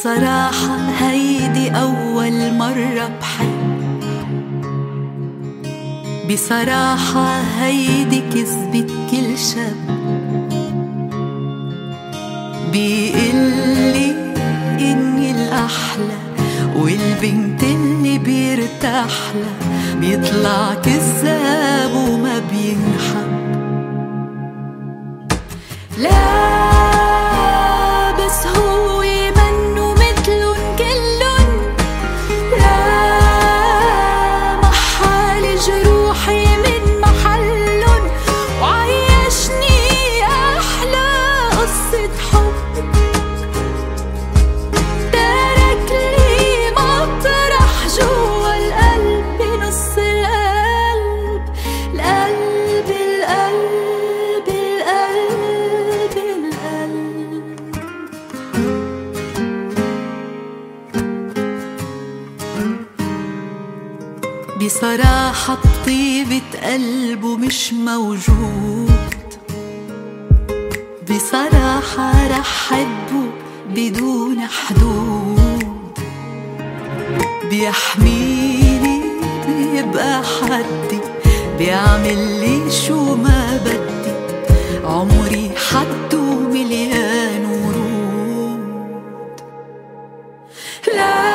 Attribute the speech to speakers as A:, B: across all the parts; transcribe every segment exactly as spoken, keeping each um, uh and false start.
A: بصراحة هيدي أول مرة بحب، بصراحة هيدي كذبة كل شاب بيقلي إني الأحلى والبنت اللي بيرتاحلها بيطلع كذاب وما بينحب. لا بس هو منه مثلن كلن، لا محالي جروحي من محلن وعيشني أحلى قصة حب. ترك لي مطرح جوا القلب بنص القلب، القلب القلب القلب القلب. بصراحة بطيبة قلبه مش موجود، بصراحة رح حبه بدون حدود. بيحميني بيبقى حدي، بيعمل لي شو ما بدي، عمري حد ومليان ورود. لا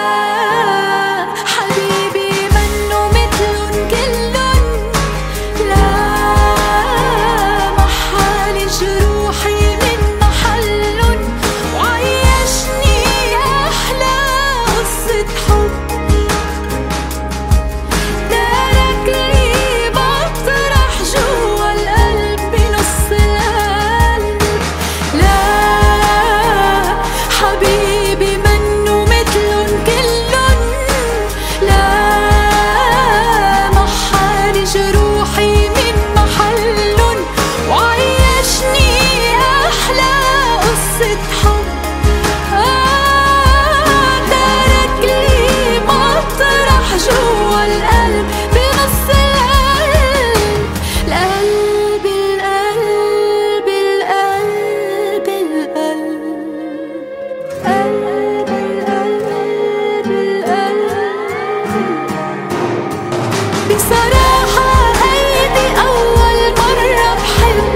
A: بصراحة هيدي أول مرة بحب،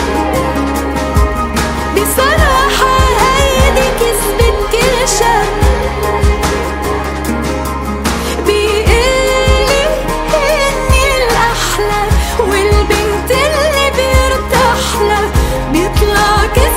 A: بصراحة هيدي كذبة كل شاب بيقلي إني الأحلى والبنت اللي بيرتاحلها بيطلع كذاب.